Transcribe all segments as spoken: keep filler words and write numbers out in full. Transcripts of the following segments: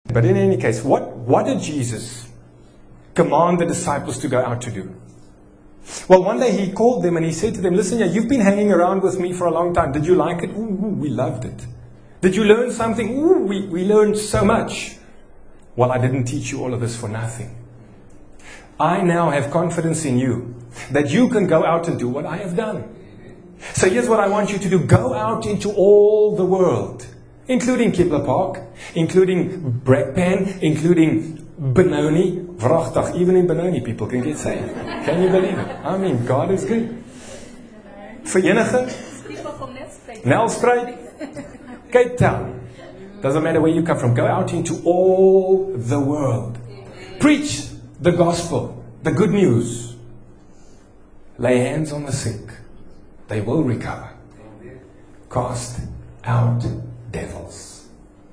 But in any case, what, what did Jesus command the disciples to go out to do? Well, one day he called them and he said to them, listen, yeah, you've been hanging around with me for a long time. Did you like it? Ooh, ooh, we loved it. Did you learn something? Ooh, we, we learned so much. Well, I didn't teach you all of this for nothing. I now have confidence in you that you can go out and do what I have done. So here's what I want you to do. Go out into all the world, including Kibler Park, including Brakpan, including Benoni. Vrachtig, even in Benoni people can get saved. Can you believe it? I mean, God is good. Vereniging, Nelspruit, Cape Town. Doesn't matter where you come from. Go out into all the world. Preach the gospel, the good news. Lay hands on the sick. They will recover. Cast out devils.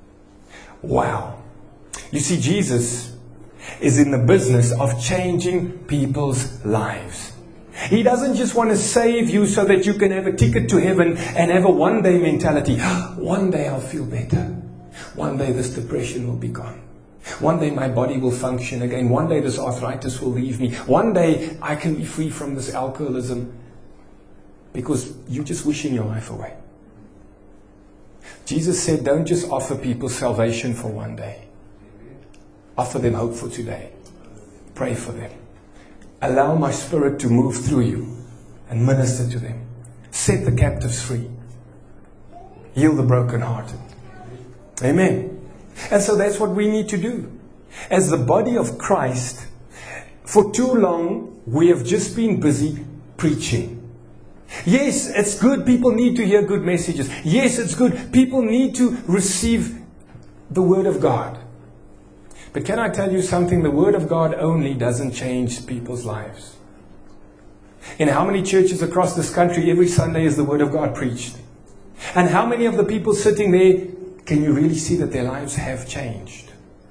Wow. You see, Jesus is in the business of changing people's lives. He doesn't just want to save you so that you can have a ticket to heaven and have a one day mentality. One day I'll feel better. One day this depression will be gone. One day my body will function again. One day this arthritis will leave me. One day I can be free from this alcoholism. Because you're just wishing your life away. Jesus said, don't just offer people salvation for one day. Offer them hope for today. Pray for them. Allow my Spirit to move through you and minister to them. Set the captives free. Heal the brokenhearted. Amen. And so that's what we need to do. As the body of Christ, for too long we have just been busy preaching. Yes, it's good. People need to hear good messages. Yes, it's good. People need to receive the Word of God. But can I tell you something? The Word of God only doesn't change people's lives. In how many churches across this country every Sunday is the Word of God preached? And how many of the people sitting there, can you really see that their lives have changed?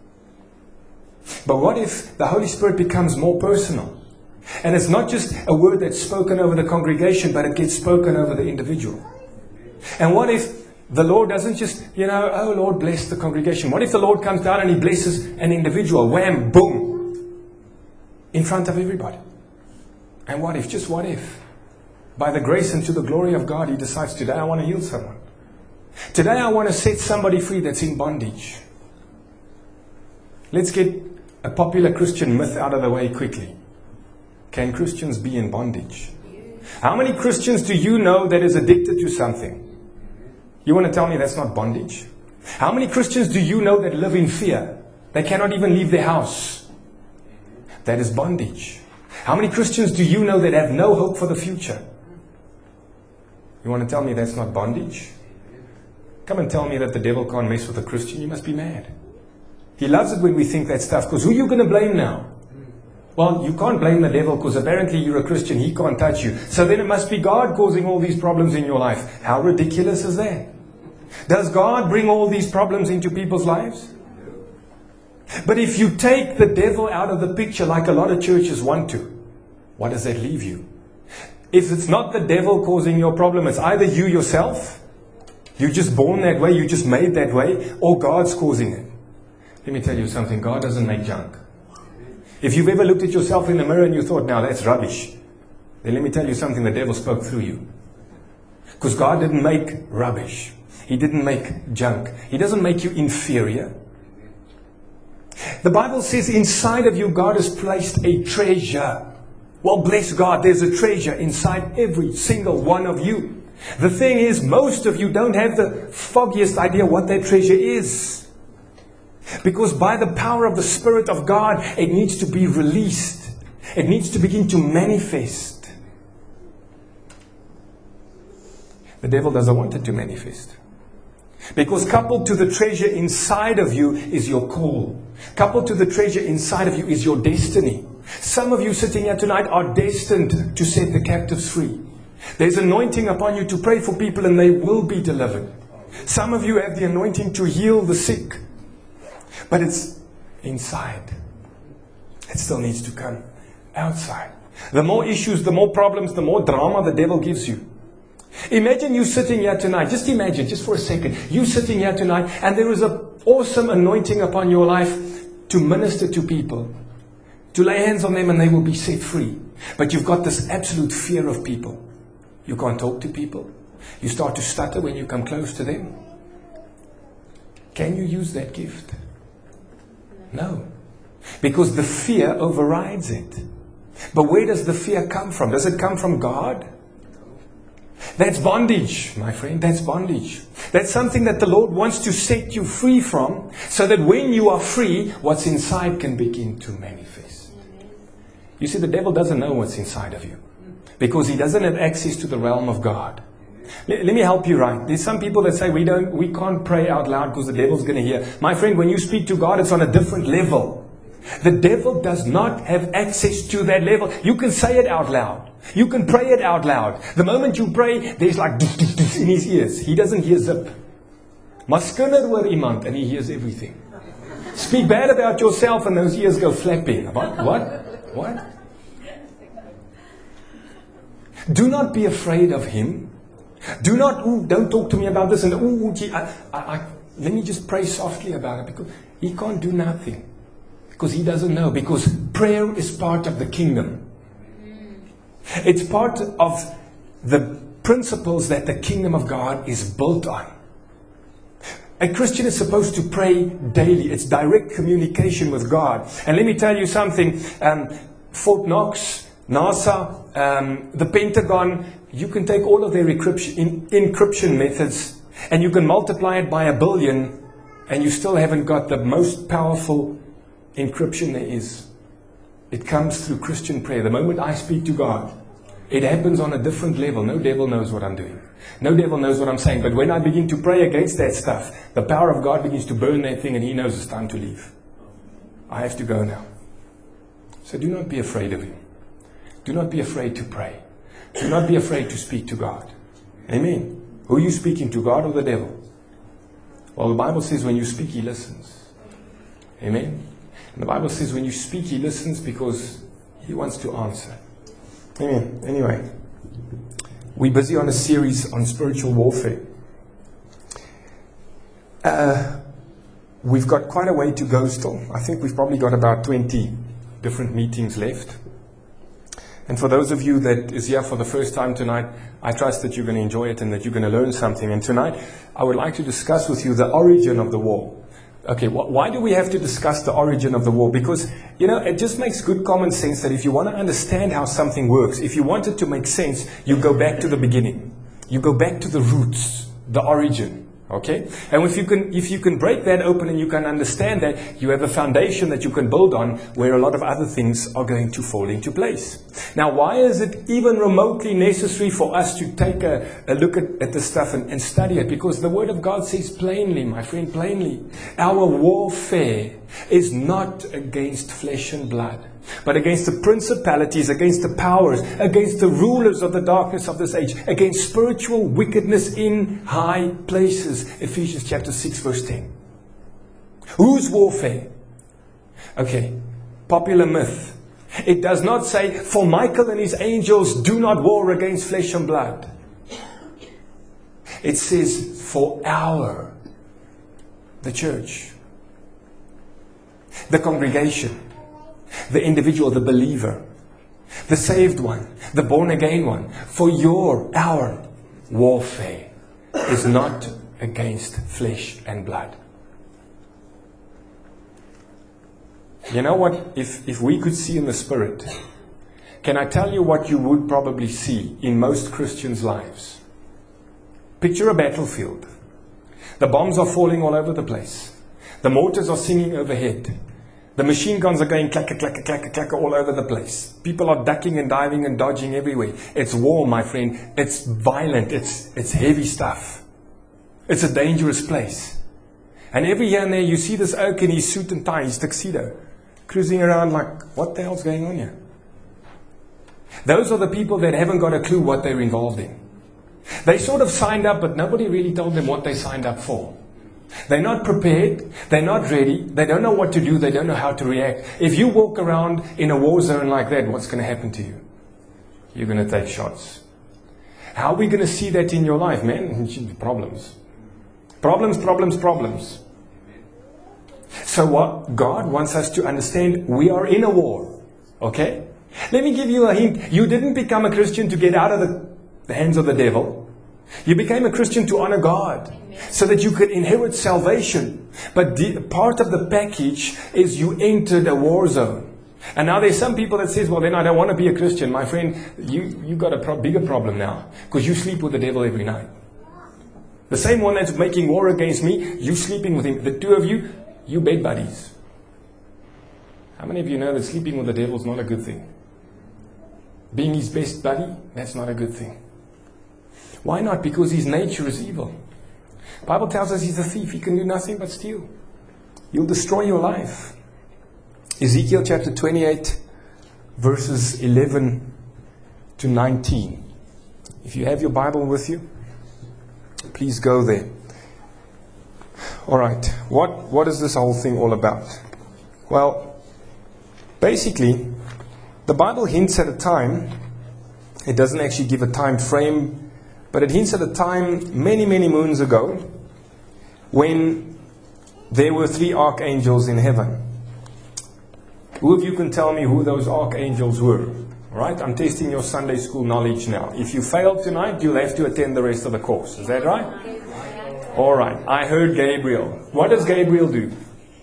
But what if the Holy Spirit becomes more personal? And it's not just a word that's spoken over the congregation, but it gets spoken over the individual. And what if the Lord doesn't just, you know, oh Lord, bless the congregation. What if the Lord comes down and He blesses an individual? Wham, boom. In front of everybody. And what if, just what if, by the grace and to the glory of God, He decides, today I want to heal someone. Today I want to set somebody free that's in bondage. Let's get a popular Christian myth out of the way quickly. Can Christians be in bondage? How many Christians do you know that is addicted to something? You want to tell me that's not bondage? How many Christians do you know that live in fear? They cannot even leave their house. That is bondage. How many Christians do you know that have no hope for the future? You want to tell me that's not bondage? Come and tell me that the devil can't mess with a Christian. You must be mad. He loves it when we think that stuff. Because who are you going to blame now? Well, you can't blame the devil because apparently you're a Christian. He can't touch you. So then it must be God causing all these problems in your life. How ridiculous is that? Does God bring all these problems into people's lives? But if you take the devil out of the picture like a lot of churches want to, what does that leave you? If it's not the devil causing your problem, it's either you yourself, you're just born that way, you're just made that way, or God's causing it. Let me tell you something, God doesn't make junk. If you've ever looked at yourself in the mirror and you thought, now that's rubbish, then let me tell you something, the devil spoke through you. Because God didn't make rubbish. He didn't make junk. He doesn't make you inferior. The Bible says inside of you God has placed a treasure. Well, bless God, there's a treasure inside every single one of you. The thing is, most of you don't have the foggiest idea what that treasure is. Because by the power of the Spirit of God, it needs to be released. It needs to begin to manifest. The devil doesn't want it to manifest. Because coupled to the treasure inside of you is your call. Coupled to the treasure inside of you is your destiny. Some of you sitting here tonight are destined to set the captives free. There's anointing upon you to pray for people and they will be delivered. Some of you have the anointing to heal the sick. But it's inside. It still needs to come outside. The more issues, the more problems, the more drama the devil gives you. Imagine you sitting here tonight. Just imagine, just for a second. You sitting here tonight and there is a, awesome anointing upon your life to minister to people, to lay hands on them and they will be set free. But you've got this absolute fear of people. You can't talk to people. You start to stutter when you come close to them. Can you use that gift? No. Because the fear overrides it. But where does the fear come from? Does it come from God? That's bondage, my friend. That's bondage. That's something that the Lord wants to set you free from, so that when you are free, what's inside can begin to manifest. You see, the devil doesn't know what's inside of you, because he doesn't have access to the realm of God. Let, let me help you right. There's some people that say we don't, we can't pray out loud because the devil's going to hear. My friend, when you speak to God, it's on a different level. The devil does not have access to that level. You can say it out loud. You can pray it out loud. The moment you pray, there's like in his ears. He doesn't hear zip. Maskinder oor iemand and he hears everything. Speak bad about yourself and those ears go flapping. What? What? What? Do not be afraid of him. Do not, ooh, don't talk to me about this and ooh, gee, I, I, I, let me just pray softly about it, because he can't do nothing. Because he doesn't know. Because prayer is part of the kingdom. It's part of the principles that the kingdom of God is built on. A Christian is supposed to pray daily. It's direct communication with God. And let me tell you something. Um, Fort Knox, NASA, um, the Pentagon, you can take all of their encryption, in, encryption methods and you can multiply it by a billion and you still haven't got the most powerful encryption there is. It comes through Christian prayer. The moment I speak to God, it happens on a different level. No devil knows what I'm doing. No devil knows what I'm saying. But when I begin to pray against that stuff, the power of God begins to burn that thing and he knows it's time to leave. I have to go now. So do not be afraid of him. Do not be afraid to pray. Do not be afraid to speak to God. Amen. Who are you speaking to, God or the devil? Well, the Bible says when you speak, he listens. Amen. And the Bible says when you speak, he listens because he wants to answer. Amen. Anyway, we're busy on a series on spiritual warfare. Uh, we've got quite a way to go still. I think we've probably got about twenty different meetings left. And for those of you that is here for the first time tonight, I trust that you're going to enjoy it and that you're going to learn something. And tonight, I would like to discuss with you the origin of the war. Okay, wh- why do we have to discuss the origin of the war? Because, you know, it just makes good common sense that if you want to understand how something works, if you want it to make sense, you go back to the beginning. You go back to the roots, the origin. Okay? And if you can, if you can break that open and you can understand that, you have a foundation that you can build on where a lot of other things are going to fall into place. Now, why is it even remotely necessary for us to take a, a look at, at this stuff and, and study it? Because the Word of God says plainly, my friend, plainly, our warfare is not against flesh and blood, but against the principalities, against the powers, against the rulers of the darkness of this age, against spiritual wickedness in high places. Ephesians chapter six verse ten. Whose warfare? Okay, popular myth. It does not say, for Michael and his angels do not war against flesh and blood. It says, for our, the church, the congregation, the individual, the believer, the saved one, the born again one. For your, our warfare is not against flesh and blood. You know what? If, if we could see in the Spirit, can I tell you what you would probably see in most Christians' lives? Picture a battlefield. The bombs are falling all over the place. The mortars are singing overhead. The machine guns are going clacker, clacker, clacker, clacker all over the place. People are ducking and diving and dodging everywhere. It's war, my friend. It's violent. It's, it's heavy stuff. It's a dangerous place. And every here and there you see this oak in his suit and tie, his tuxedo, cruising around like, what the hell's going on here? Those are the people that haven't got a clue what they're involved in. They sort of signed up, but nobody really told them what they signed up for. They're not prepared. They're not ready. They don't know what to do. They don't know how to react. If you walk around in a war zone like that, what's going to happen to you? You're going to take shots. How are we going to see that in your life, man? Problems. Problems, problems, problems. So what? God wants us to understand we are in a war. Okay? Let me give you a hint. You didn't become a Christian to get out of the, the hands of the devil. You became a Christian to honor God. Amen. So that you could inherit salvation. But the, part of the package is you entered a war zone. And now there's some people that says, well, then I don't want to be a Christian. My friend, you, you got a pro- bigger problem now. Because you sleep with the devil every night. The same one that's making war against me, you sleeping with him. The two of you, you bed buddies. How many of you know that sleeping with the devil is not a good thing? Being his best buddy, that's not a good thing. Why not? Because his nature is evil. The Bible tells us he's a thief. He can do nothing but steal. He'll destroy your life. Ezekiel chapter twenty-eight, verses eleven to nineteen. If you have your Bible with you, please go there. Alright, what, what is this whole thing all about? Well, basically, the Bible hints at a time. It doesn't actually give a time frame, but it hints at a time many, many moons ago when there were three archangels in heaven. Who of you can tell me who those archangels were? Right? I'm testing your Sunday school knowledge now. If you fail tonight, you'll have to attend the rest of the course. Is that right? Alright. I heard Gabriel. What does Gabriel do?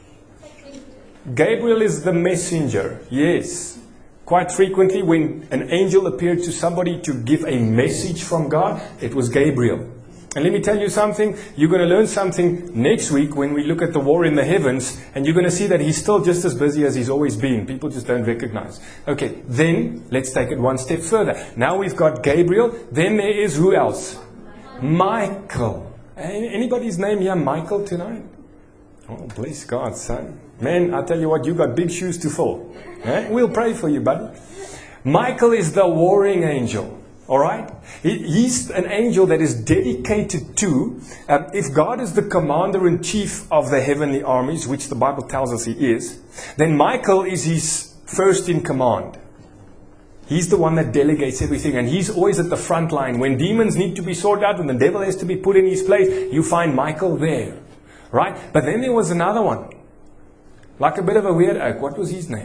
Gabriel is the messenger. Yes. Quite frequently when an angel appeared to somebody to give a message from God, it was Gabriel. And let me tell you something, you're going to learn something next week when we look at the war in the heavens, and you're going to see that he's still just as busy as he's always been. People just don't recognize. Okay, then let's take it one step further. Now we've got Gabriel, then there is who else? Michael. Anybody's name here Michael tonight? Oh, bless God, son. Man, I tell you what, you got big shoes to fill. Eh? We'll pray for you, buddy. Michael is the warring angel. Alright? He, he's an angel that is dedicated to, um, if God is the commander-in-chief of the heavenly armies, which the Bible tells us he is, then Michael is his first in command. He's the one that delegates everything, and he's always at the front line. When demons need to be sorted out and the devil has to be put in his place, you find Michael there. Right? But then there was another one. Like a bit of a weird oak. What was his name?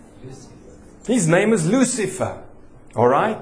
His name is Lucifer. Alright?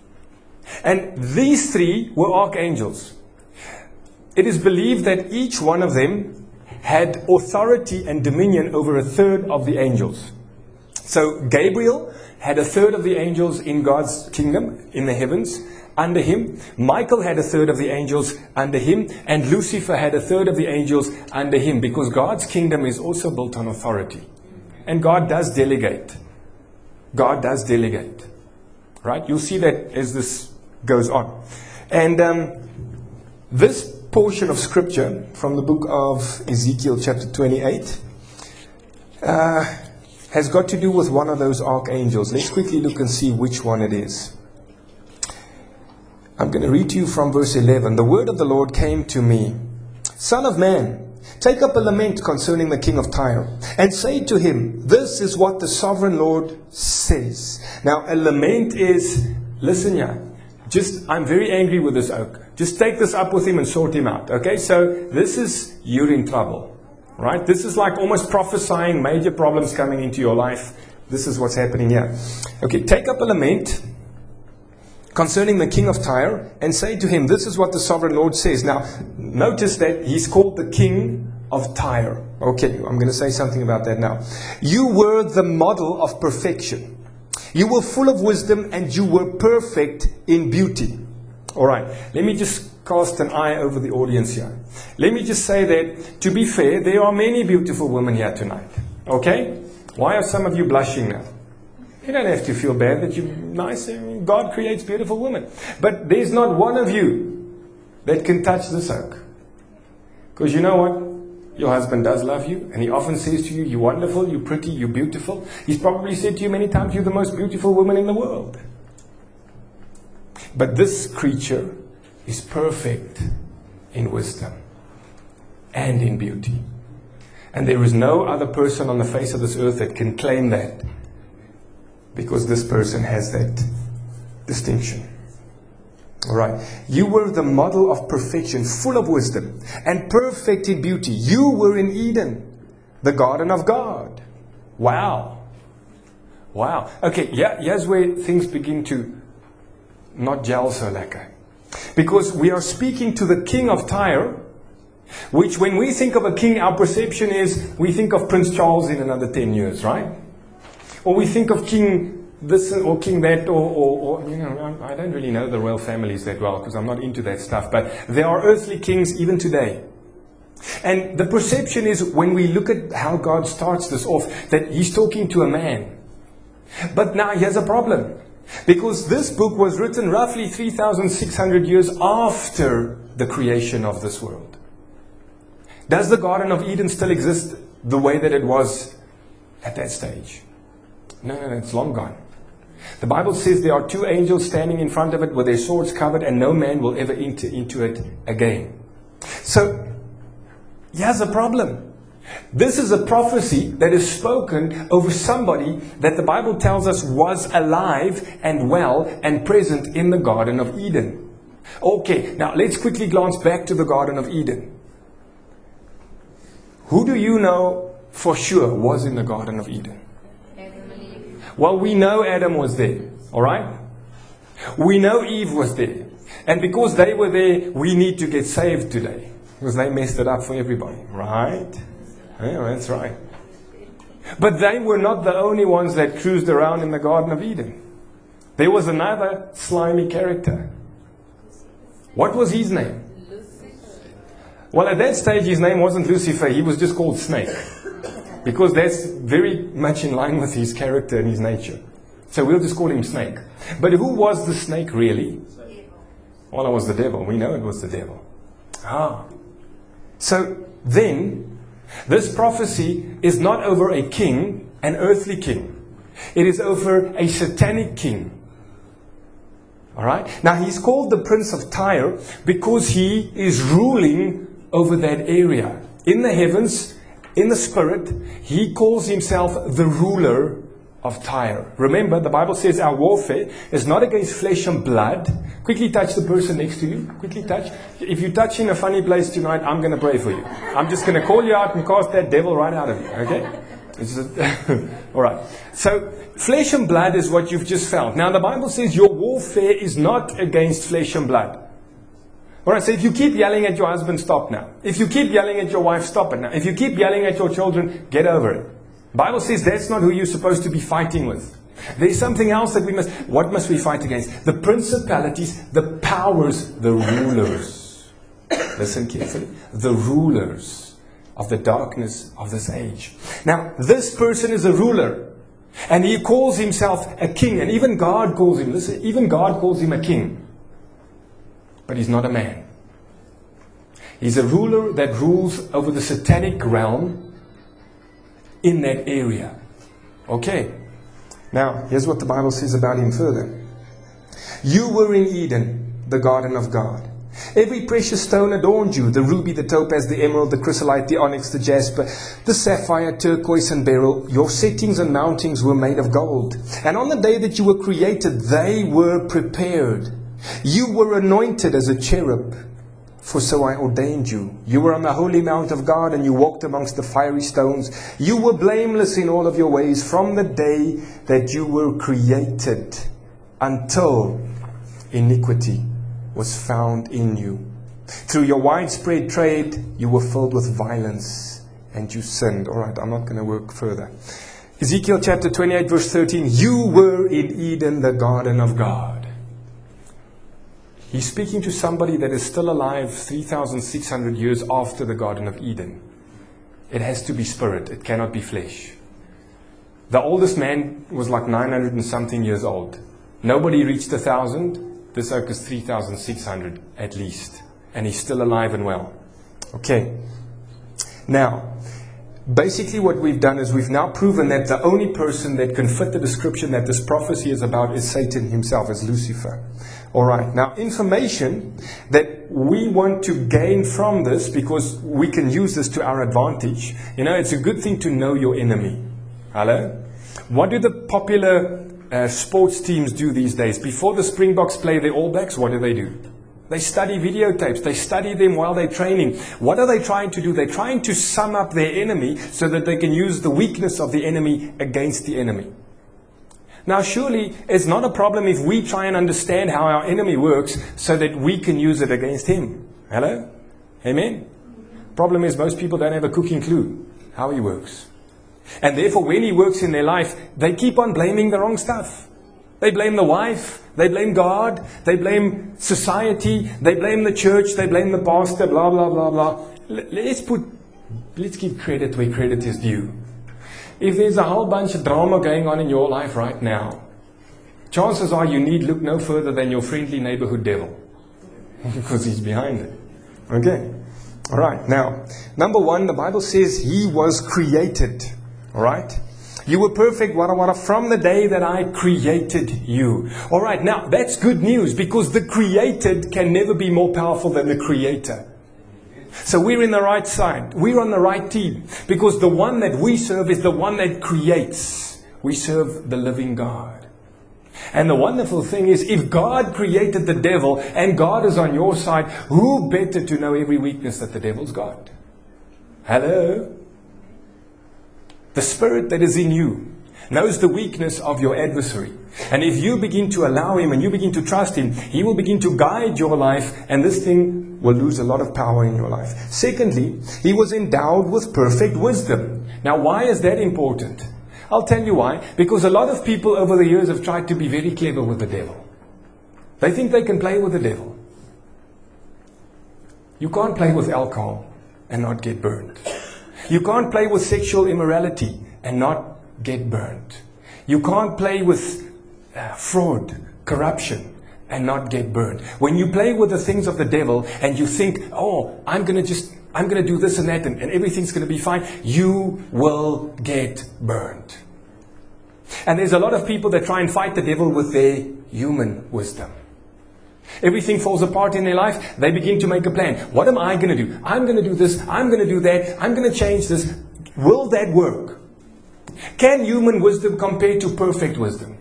And these three were archangels. It is believed that each one of them had authority and dominion over a third of the angels. So Gabriel had a third of the angels in God's kingdom, in the heavens, under him. Michael had a third of the angels under him. And Lucifer had a third of the angels under him. Because God's kingdom is also built on authority. And God does delegate. God does delegate. Right? You'll see that as this goes on. And um, this portion of scripture from the book of Ezekiel chapter twenty-eight uh, has got to do with one of those archangels. Let's quickly look and see which one it is. I'm going to read to you from verse eleven. The word of the Lord came to me. Son of man, take up a lament concerning the king of Tyre, and say to him, this is what the sovereign Lord says. Now, a lament is, listen here, just, I'm very angry with this oak. Just take this up with him and sort him out. Okay, so this is, you're in trouble. Right? This is like almost prophesying major problems coming into your life. This is what's happening here. Okay, take up a lament concerning the king of Tyre, and say to him, this is what the sovereign Lord says. Now, notice that he's called the king of Tyre. Okay, I'm going to say something about that now. You were the model of perfection. You were full of wisdom, and you were perfect in beauty. Alright, let me just cast an eye over the audience here. Let me just say that, to be fair, there are many beautiful women here tonight. Okay? Why are some of you blushing now? You don't have to feel bad that you're nice. God creates beautiful women. But there's not one of you that can touch this oak. Because you know what? Your husband does love you. And he often says to you, you're wonderful, you're pretty, you're beautiful. He's probably said to you many times, you're the most beautiful woman in the world. But this creature is perfect in wisdom and in beauty. And there is no other person on the face of this earth that can claim that. Because this person has that distinction. Alright. You were the model of perfection, full of wisdom, and perfect in beauty. You were in Eden. the garden of God. Wow. Wow. Okay, yeah, here's where things begin to not gel so lekker. Because we are speaking to the king of Tyre, which when we think of a king, our perception is we think of Prince Charles in another ten years, right? Or we think of King this or King that, or, or, or you know, I don't really know the royal families that well because I'm not into that stuff. But there are earthly kings even today. And the perception is when we look at how God starts this off, that He's talking to a man. But now here's a problem. Because this book was written roughly three thousand six hundred years after the creation of this world. Does the Garden of Eden still exist the way that it was at that stage? No, no, no, it's long gone. The Bible says there are two angels standing in front of it with their swords covered, and no man will ever enter into it again. So, here's a problem. This is a prophecy that is spoken over somebody that the Bible tells us was alive and well and present in the Garden of Eden. Okay, now let's quickly glance back to the Garden of Eden. Who do you know for sure was in the Garden of Eden? Well, we know Adam was there, all right? We know Eve was there. And because they were there, we need to get saved today. Because they messed it up for everybody, right? Yeah, that's right. But they were not the only ones that cruised around in the Garden of Eden. There was another slimy character. What was his name? Well, at that stage, his name wasn't Lucifer. He was just called Snake. Because that's very much in line with his character and his nature. So we'll just call him Snake. But who was the snake really? Well, it was the devil. We know it was the devil. Ah. So then, this prophecy is not over a king, an earthly king. It is over a satanic king. Alright? Now, he's called the Prince of Tyre because he is ruling over that area. In the heavens, in the spirit, he calls himself the ruler of Tyre. Remember, the Bible says our warfare is not against flesh and blood. Quickly touch the person next to you. Quickly touch. If you touch in a funny place tonight, I'm going to pray for you. I'm just going to call you out and cast that devil right out of you. Okay? It's just, all right. So, flesh and blood is what you've just felt. Now, the Bible says your warfare is not against flesh and blood. Alright, so if you keep yelling at your husband, stop now. If you keep yelling at your wife, stop it now. If you keep yelling at your children, get over it. The Bible says that's not who you're supposed to be fighting with. There's something else that we must... What must we fight against? The principalities, the powers, the rulers. Listen carefully. The rulers of the darkness of this age. Now, this person is a ruler. And he calls himself a king. And even God calls him... Listen, even God calls him a king. But he's not a man. He's a ruler that rules over the satanic realm in that area. Okay. Now, here's what the Bible says about him further. You were in Eden, the garden of God. Every precious stone adorned you, the ruby, the topaz, the emerald, the chrysolite, the onyx, the jasper, the sapphire, turquoise, and beryl. Your settings and mountings were made of gold. And on the day that you were created, they were prepared. You were anointed as a cherub, for so I ordained you. You were on the holy mount of God, and you walked amongst the fiery stones. You were blameless in all of your ways from the day that you were created until iniquity was found in you. Through your widespread trade, you were filled with violence, and you sinned. All right, I'm not going to work further. Ezekiel chapter twenty-eight, verse thirteen. You were in Eden, the garden of God. He's speaking to somebody that is still alive three thousand six hundred years after the Garden of Eden. It has to be spirit. It cannot be flesh. The oldest man was like nine hundred and something years old. Nobody reached a thousand. This oak is three thousand six hundred at least. And he's still alive and well. Okay. Now, basically what we've done is we've now proven that the only person that can fit the description that this prophecy is about is Satan himself, is Lucifer. Alright, now information that we want to gain from this, because we can use this to our advantage. You know, it's a good thing to know your enemy. Hello? What do the popular uh, sports teams do these days? Before the Springboks play the All Blacks, what do they do? They study videotapes. They study them while they're training. What are they trying to do? They're trying to sum up their enemy so that they can use the weakness of the enemy against the enemy. Now, surely it's not a problem if we try and understand how our enemy works so that we can use it against him. Hello? Amen? Problem is most people don't have a cooking clue how he works. And therefore, when he works in their life, they keep on blaming the wrong stuff. They blame the wife, they blame God, they blame society, they blame the church, they blame the pastor, blah, blah, blah, blah. Let's put, let's give credit where credit is due. If there's a whole bunch of drama going on in your life right now, chances are you need look no further than your friendly neighborhood devil. Because he's behind it. Okay. All right. Now, number one, the Bible says he was created. All right. You were perfect, wada wada, from the day that I created you. All right. Now, that's good news because the created can never be more powerful than the creator. So we're in the right side. We're on the right team because the one that we serve is the one that creates. We serve the living God. And the wonderful thing is, if God created the devil and God is on your side, who better to know every weakness that the devil's got? Hello? The spirit that is in you knows the weakness of your adversary. And if you begin to allow him and you begin to trust him, he will begin to guide your life, and this thing will lose a lot of power in your life. Secondly, he was endowed with perfect wisdom. Now, why is that important? I'll tell you why. Because a lot of people over the years have tried to be very clever with the devil. They think they can play with the devil. You can't play with alcohol and not get burned. You can't play with sexual immorality and not get burned. You can't play with uh, fraud, corruption, and not get burned. When you play with the things of the devil and you think, oh, I'm going to just, I'm going to do this and that and, and everything's going to be fine, you will get burned. And there's a lot of people that try and fight the devil with their human wisdom. Everything falls apart in their life. They begin to make a plan. What am I going to do? I'm going to do this. I'm going to do that. I'm going to change this. Will that work? Can human wisdom compare to perfect wisdom?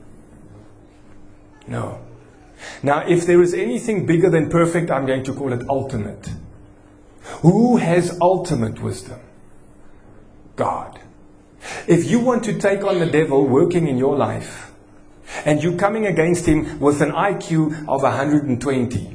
No. Now, if there is anything bigger than perfect, I'm going to call it ultimate. Who has ultimate wisdom? God. If you want to take on the devil working in your life, and you coming against him with an I Q of one hundred twenty,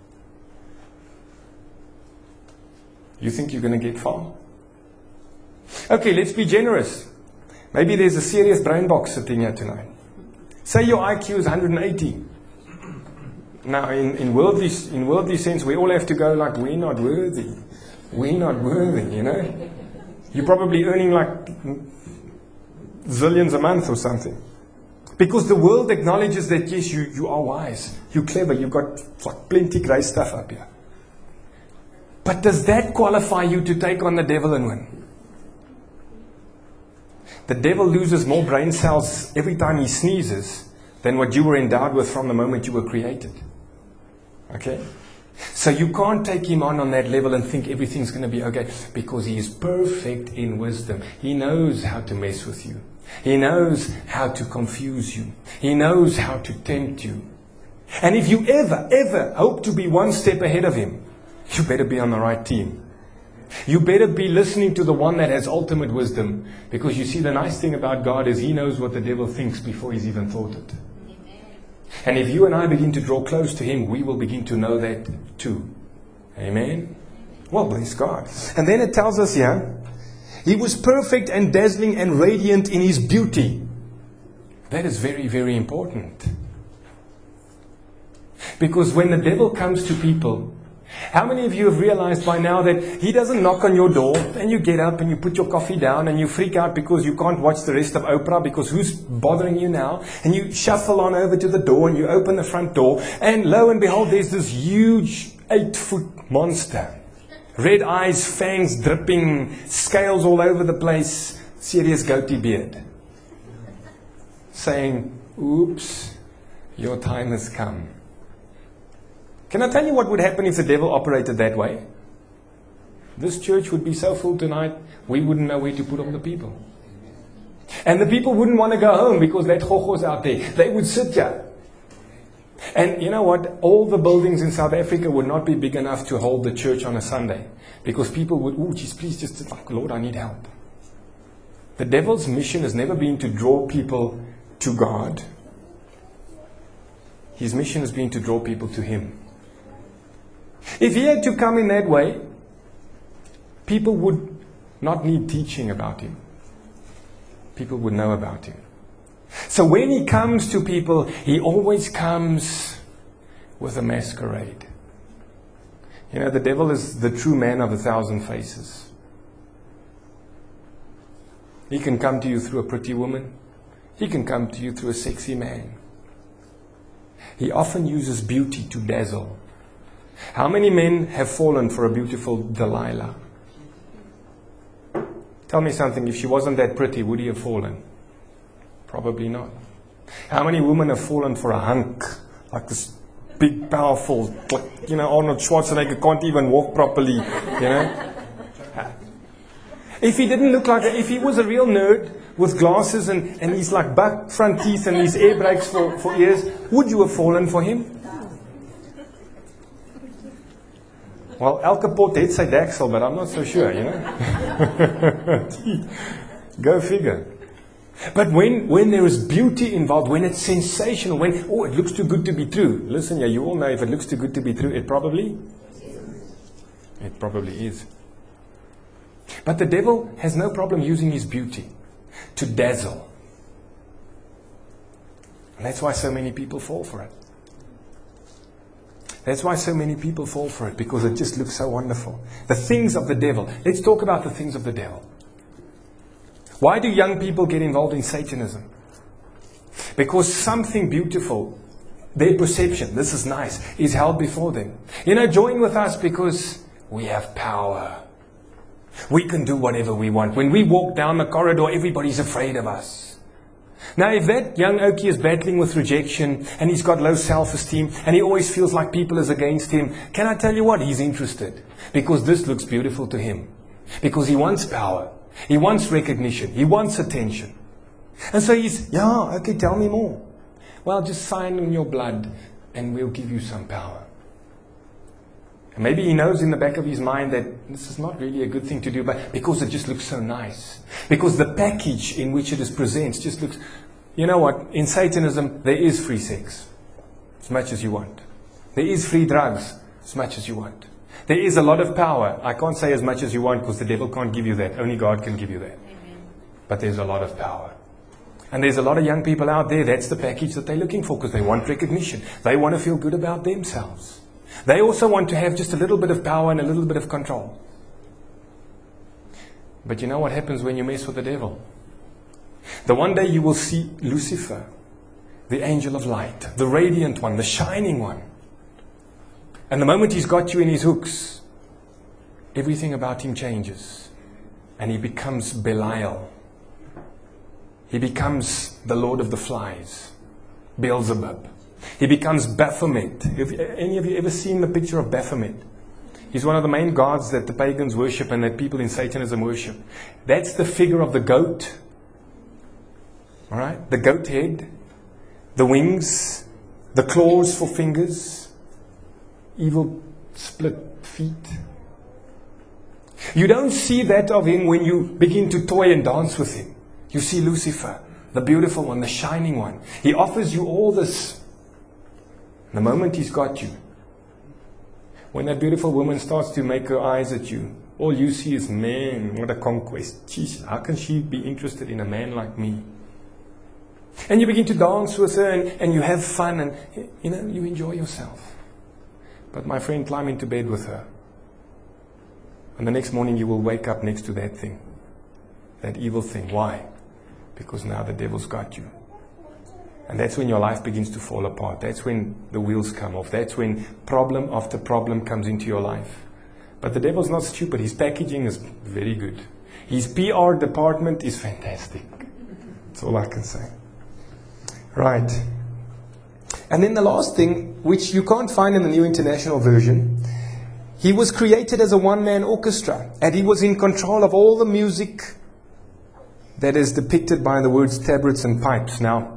you think you're going to get far? Okay, let's be generous. Maybe there's a serious brain box sitting here tonight. Say your I Q is one hundred eighty. Now, in, in worldly in worldly sense, we all have to go like, we're not worthy. We're not worthy, you know. You're probably earning like zillions a month or something. Because the world acknowledges that, yes, you, you are wise. You're clever. You've got like, plenty great stuff up here. But does that qualify you to take on the devil and win? The devil loses more brain cells every time he sneezes than what you were endowed with from the moment you were created. Okay? So you can't take him on on that level and think everything's going to be okay, because he is perfect in wisdom. He knows how to mess with you. He knows how to confuse you. He knows how to tempt you. And if you ever, ever hope to be one step ahead of him, you better be on the right team. You better be listening to the one that has ultimate wisdom. Because you see, the nice thing about God is he knows what the devil thinks before he's even thought it. And if you and I begin to draw close to him, we will begin to know that too. Amen? Well, bless God. And then it tells us here, he was perfect and dazzling and radiant in his beauty. That is very, very important. Because when the devil comes to people, how many of you have realized by now that he doesn't knock on your door and you get up and you put your coffee down and you freak out because you can't watch the rest of Oprah because who's bothering you now? And you shuffle on over to the door and you open the front door and lo and behold, there's this huge eight foot monster. Red eyes, fangs dripping, scales all over the place, serious goatee beard. Saying, oops, your time has come. Can I tell you what would happen if the devil operated that way? This church would be so full tonight, we wouldn't know where to put all the people. And the people wouldn't want to go home because that chocho's out there. They would sit here. And you know what? All the buildings in South Africa would not be big enough to hold the church on a Sunday. Because people would, oh, geez, please just, like, Lord, I need help. The devil's mission has never been to draw people to God. His mission has been to draw people to Him. If he had to come in that way, people would not need teaching about Him. People would know about Him. So when He comes to people, He always comes with a masquerade. You know, the devil is the true man of a thousand faces. He can come to you through a pretty woman. He can come to you through a sexy man. He often uses beauty to dazzle. How many men have fallen for a beautiful Delilah? Tell me something, if she wasn't that pretty, would he have fallen? Probably not. How many women have fallen for a hunk? Like this big, powerful, like, you know, Arnold Schwarzenegger can't even walk properly, you know? If he didn't look like, a, if he was a real nerd with glasses and, and he's like buck front teeth and these air brakes for, for ears, would you have fallen for him? Well, Al Capone did say Daxel, but I'm not so sure, you know. Go figure. But when, when there is beauty involved, when it's sensational, when, oh, it looks too good to be true. Listen, yeah, you all know if it looks too good to be true, it probably, it probably is. But the devil has no problem using his beauty to dazzle. And that's why so many people fall for it. That's why so many people fall for it, because it just looks so wonderful. The things of the devil. Let's talk about the things of the devil. Why do young people get involved in Satanism? Because something beautiful, their perception, this is nice, is held before them. You know, join with us because we have power. We can do whatever we want. When we walk down the corridor, everybody's afraid of us. Now, if that young Okie is battling with rejection and he's got low self-esteem and he always feels like people is against him, can I tell you what? He's interested. Because this looks beautiful to him. Because he wants power. He wants recognition. He wants attention. And so he's, yeah, okay, tell me more. Well, just sign in your blood and we'll give you some power. And maybe he knows in the back of his mind that this is not really a good thing to do, but because it just looks so nice. Because the package in which it is presented just looks... You know what? In Satanism, there is free sex. As much as you want. There is free drugs. As much as you want. There is a lot of power. I can't say as much as you want because the devil can't give you that. Only God can give you that. Amen. But there's a lot of power. And there's a lot of young people out there, that's the package that they're looking for because they want recognition. They want to feel good about themselves. They also want to have just a little bit of power and a little bit of control. But you know what happens when you mess with the devil? The one day you will see Lucifer, the angel of light, the radiant one, the shining one. And the moment he's got you in his hooks, everything about him changes. And he becomes Belial. He becomes the Lord of the Flies, Beelzebub. He becomes Baphomet. Have any of you ever seen the picture of Baphomet? He's one of the main gods that the pagans worship and that people in Satanism worship. That's the figure of the goat. All right? The goat head, the wings, the claws for fingers, evil split feet. You don't see that of him when you begin to toy and dance with him. You see Lucifer, the beautiful one, the shining one. He offers you all this. The moment he's got you, when that beautiful woman starts to make her eyes at you, all you see is, man, what a conquest. Jeez, how can she be interested in a man like me? And you begin to dance with her and, and you have fun and, you know, you enjoy yourself. But my friend, climb into bed with her. And the next morning you will wake up next to that thing. That evil thing. Why? Because now the devil's got you. And that's when your life begins to fall apart. That's when the wheels come off. That's when problem after problem comes into your life. But the devil's not stupid. His packaging is very good. His P R department is fantastic. That's all I can say. Right. And then the last thing, which you can't find in the New International Version, he was created as a one-man orchestra. And he was in control of all the music that is depicted by the words tabrets and pipes. Now,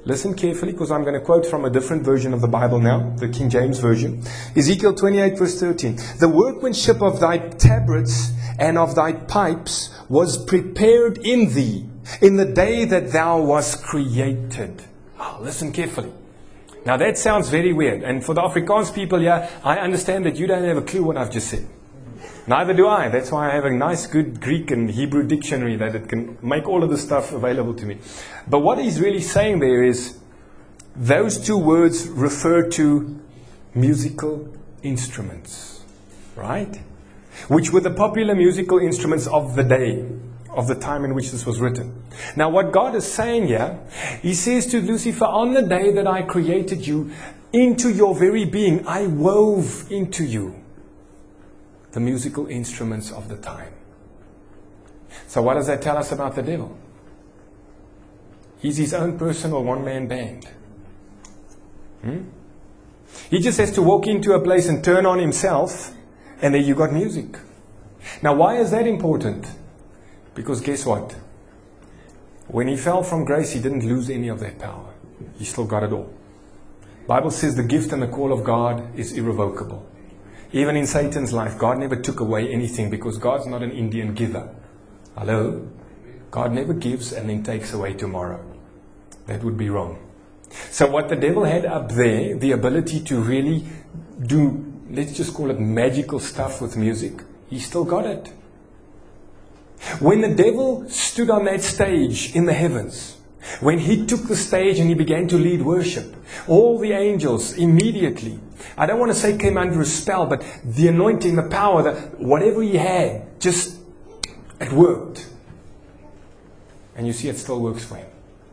Listen carefully, because I'm going to quote from a different version of the Bible now, the King James Version. Ezekiel twenty-eight verse thirteen. The workmanship of thy tabrets and of thy pipes was prepared in thee in the day that thou wast created. Oh, listen carefully. Now that sounds very weird. And for the Afrikaans people here, I understand that you don't have a clue what I've just said. Neither do I. That's why I have a nice, good Greek and Hebrew dictionary that it can make all of this stuff available to me. But what he's really saying there is, those two words refer to musical instruments, right? Which were the popular musical instruments of the day, of the time in which this was written. Now what God is saying here, He says to Lucifer, on the day that I created you, into your very being, I wove into you the musical instruments of the time. So what does that tell us about the devil? He's his own personal one-man band. Hmm? He just has to walk into a place and turn on himself, and there you got music. Now why is that important? Because guess what? When he fell from grace, he didn't lose any of that power. He still got it all. The Bible says the gift and the call of God is irrevocable. Even in Satan's life, God never took away anything, because God's not an Indian giver. Hello? God never gives and then takes away tomorrow. That would be wrong. So what the devil had up there, the ability to really do, let's just call it magical stuff with music, he still got it. When the devil stood on that stage in the heavens, when he took the stage and he began to lead worship, all the angels immediately, I don't want to say came under a spell, but the anointing, the power, the, whatever he had, just, it worked. And you see, it still works for him.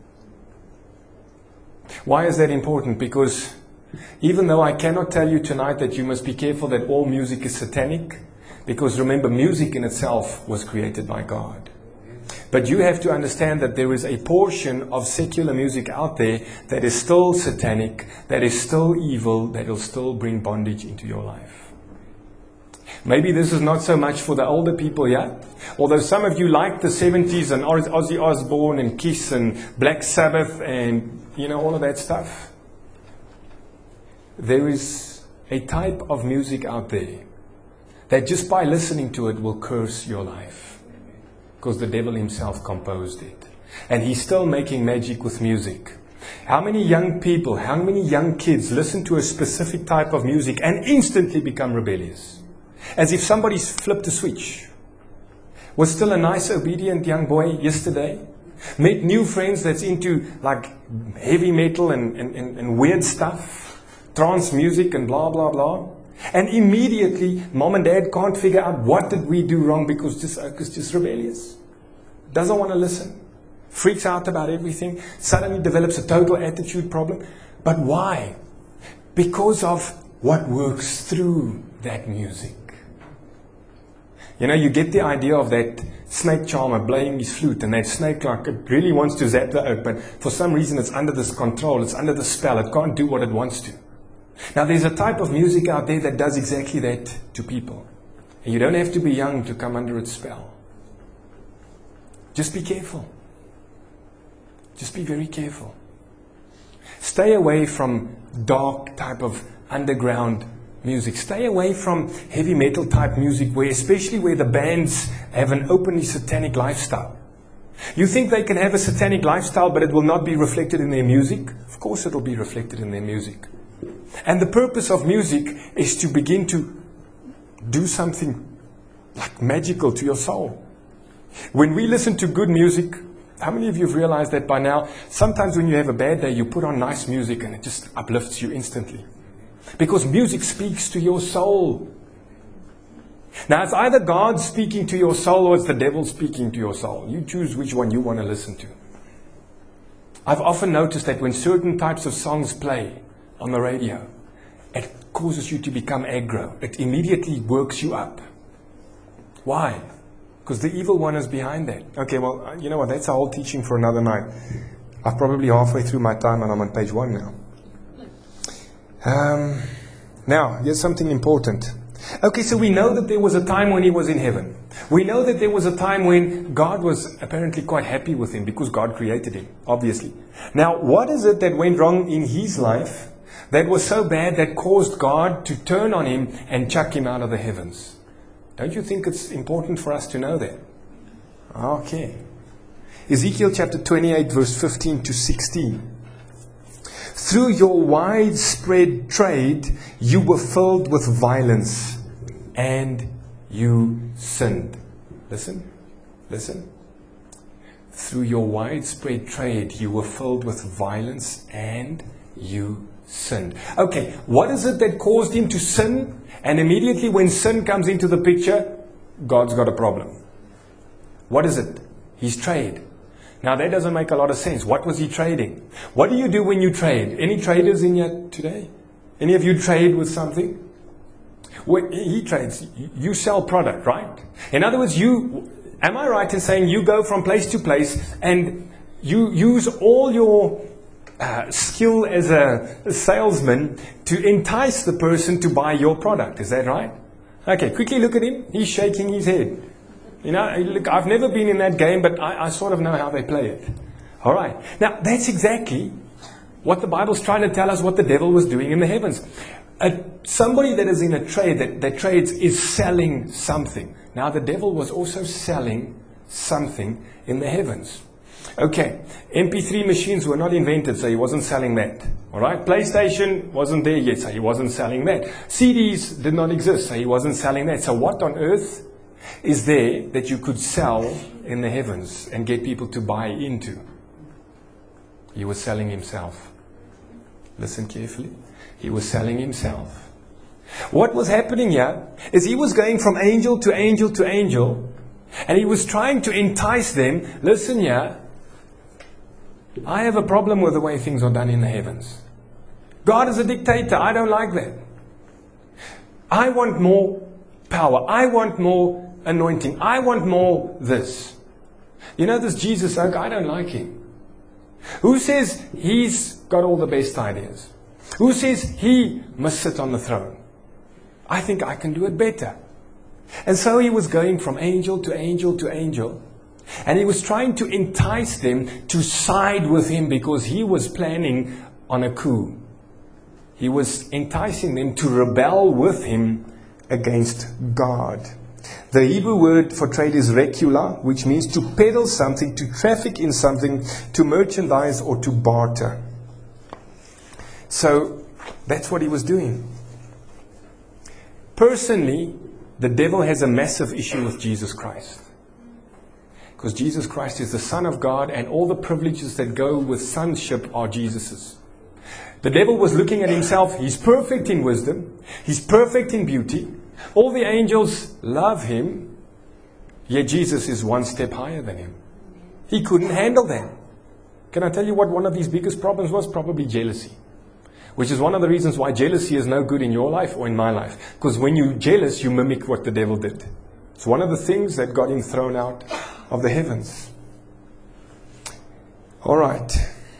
Why is that important? Because even though I cannot tell you tonight that you must be careful that all music is satanic, because remember, music in itself was created by God. But you have to understand that there is a portion of secular music out there that is still satanic, that is still evil, that will still bring bondage into your life. Maybe this is not so much for the older people here, although some of you like the seventies and Ozzy Osbourne and Kiss and Black Sabbath and, you know, all of that stuff. There is a type of music out there that just by listening to it will curse your life, because the devil himself composed it. And he's still making magic with music. How many young people, how many young kids listen to a specific type of music and instantly become rebellious? As if somebody's flipped a switch. Was still a nice, obedient young boy yesterday. Met new friends that's into like heavy metal and, and, and, and weird stuff. Trance music and blah, blah, blah. And immediately, mom and dad can't figure out what did we do wrong, because this oak is just rebellious. Doesn't want to listen. Freaks out about everything. Suddenly develops a total attitude problem. But why? Because of what works through that music. You know, you get the idea of that snake charmer playing his flute, and that snake like it really wants to zap the oak, but for some reason it's under this control, it's under the spell, it can't do what it wants to. Now there's a type of music out there that does exactly that to people. And you don't have to be young to come under its spell. Just be careful. Just be very careful. Stay away from dark type of underground music. Stay away from heavy metal type music, where especially where the bands have an openly satanic lifestyle. You think they can have a satanic lifestyle, but it will not be reflected in their music? Of course it will be reflected in their music. And the purpose of music is to begin to do something like magical to your soul. When we listen to good music, how many of you have realized that by now? Sometimes when you have a bad day, you put on nice music and it just uplifts you instantly. Because music speaks to your soul. Now it's either God speaking to your soul or it's the devil speaking to your soul. You choose which one you want to listen to. I've often noticed that when certain types of songs play on the radio, it causes you to become aggro. It immediately works you up. Why? Because the evil one is behind that. Okay, well, you know what? That's a whole teaching for another night. I'm probably halfway through my time and I'm on page one now. Um, now, here's something important. Okay, so we know that there was a time when he was in heaven. We know that there was a time when God was apparently quite happy with him because God created him, obviously. Now, what is it that went wrong in his life that was so bad that caused God to turn on him and chuck him out of the heavens? Don't you think it's important for us to know that? Okay. Ezekiel chapter twenty-eight, verse fifteen to sixteen. Through your widespread trade, you were filled with violence, and you sinned. Listen, listen. Through your widespread trade, you were filled with violence, and you sinned. Okay, what is it that caused him to sin? And immediately when sin comes into the picture, God's got a problem. What is it? His trade. Now that doesn't make a lot of sense. What was he trading? What do you do when you trade? Any traders in here today? Any of you trade with something? Well, he trades. You sell product, right? In other words, you, am I right in saying you go from place to place and you use all your uh, skill as a salesman to entice the person to buy your product? Is that right? Okay, quickly look at him. He's shaking his head. You know, look, I've never been in that game, but I, I sort of know how they play it. All right. Now, that's exactly what the Bible's trying to tell us what the devil was doing in the heavens. Uh, somebody that is in a trade, that, that trades, is selling something. Now, the devil was also selling something in the heavens. Okay. M P three machines were not invented, so he wasn't selling that. All right. PlayStation wasn't there yet, so he wasn't selling that. C Ds did not exist, so he wasn't selling that. So what on earth is there that you could sell in the heavens and get people to buy into? He was selling himself. Listen carefully. He was selling himself. What was happening here is he was going from angel to angel to angel, and he was trying to entice them. Listen here, I have a problem with the way things are done in the heavens. God is a dictator. I don't like that. I want more power. I want more anointing. I want more this. You know this Jesus oak? I don't like him. Who says he's got all the best ideas? Who says he must sit on the throne? I think I can do it better. And so he was going from angel to angel to angel. And he was trying to entice them to side with him because he was planning on a coup. He was enticing them to rebel with him against God. The Hebrew word for trade is rekula, which means to peddle something, to traffic in something, to merchandise or to barter. So that's what he was doing. Personally, the devil has a massive issue with Jesus Christ. Because Jesus Christ is the Son of God, and all the privileges that go with sonship are Jesus's. The devil was looking at himself. He's perfect in wisdom. He's perfect in beauty. All the angels love him. Yet Jesus is one step higher than him. He couldn't handle that. Can I tell you what one of his biggest problems was? Probably jealousy. Which is one of the reasons why jealousy is no good in your life or in my life. Because when you're jealous, you mimic what the devil did. It's one of the things that got him thrown out of the heavens. All right.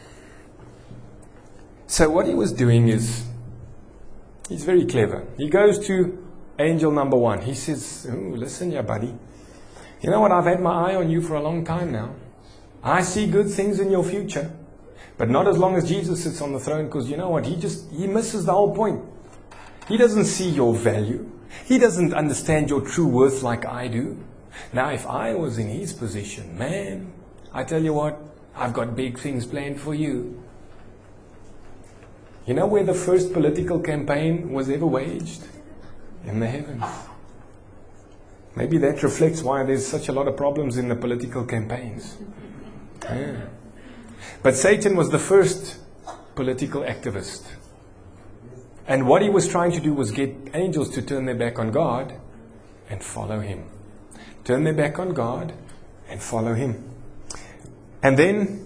So what he was doing is, he's very clever. He goes to angel number one. He says, oh, listen here, buddy. You know what? I've had my eye on you for a long time now. I see good things in your future. But not as long as Jesus sits on the throne, because you know what? He just, he misses the whole point. He doesn't see your value. He doesn't understand your true worth like I do. Now, if I was in his position, man, I tell you what, I've got big things planned for you. You know where the first political campaign was ever waged? In the heavens. Maybe that reflects why there's such a lot of problems in the political campaigns. Yeah. But Satan was the first political activist. And what he was trying to do was get angels to turn their back on God and follow him. Turn their back on God and follow him. And then